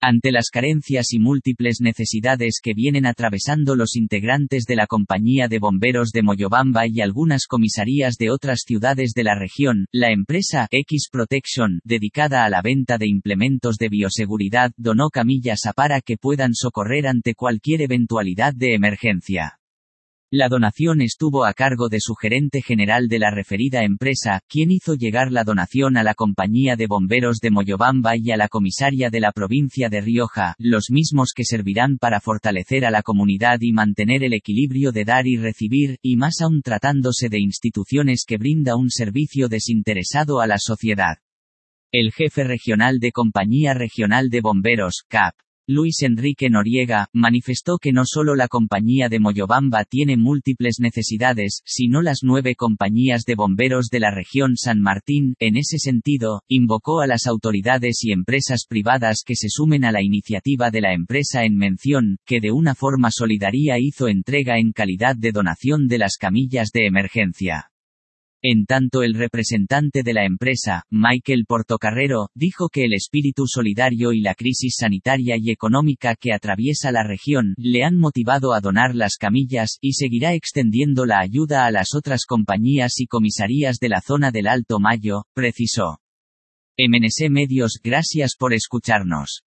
Ante las carencias y múltiples necesidades que vienen atravesando los integrantes de la Compañía de Bomberos de Moyobamba y algunas comisarías de otras ciudades de la región, la empresa X Protection, dedicada a la venta de implementos de bioseguridad, donó camillas para que puedan socorrer ante cualquier eventualidad de emergencia. La donación estuvo a cargo de su gerente general de la referida empresa, quien hizo llegar la donación a la Compañía de Bomberos de Moyobamba y a la comisaria de la provincia de Rioja, los mismos que servirán para fortalecer a la comunidad y mantener el equilibrio de dar y recibir, y más aún tratándose de instituciones que brinda un servicio desinteresado a la sociedad. El jefe regional de Compañía Regional de Bomberos, CAP, Luis Enrique Noriega, manifestó que no solo la Compañía de Moyobamba tiene múltiples necesidades, sino las 9 compañías de bomberos de la región San Martín. En ese sentido, invocó a las autoridades y empresas privadas que se sumen a la iniciativa de la empresa en mención, que de una forma solidaria hizo entrega en calidad de donación de las camillas de emergencia. En tanto, el representante de la empresa, Michael Portocarrero, dijo que el espíritu solidario y la crisis sanitaria y económica que atraviesa la región, le han motivado a donar las camillas, y seguirá extendiendo la ayuda a las otras compañías y comisarías de la zona del Alto Mayo, precisó. MNC Medios, gracias por escucharnos.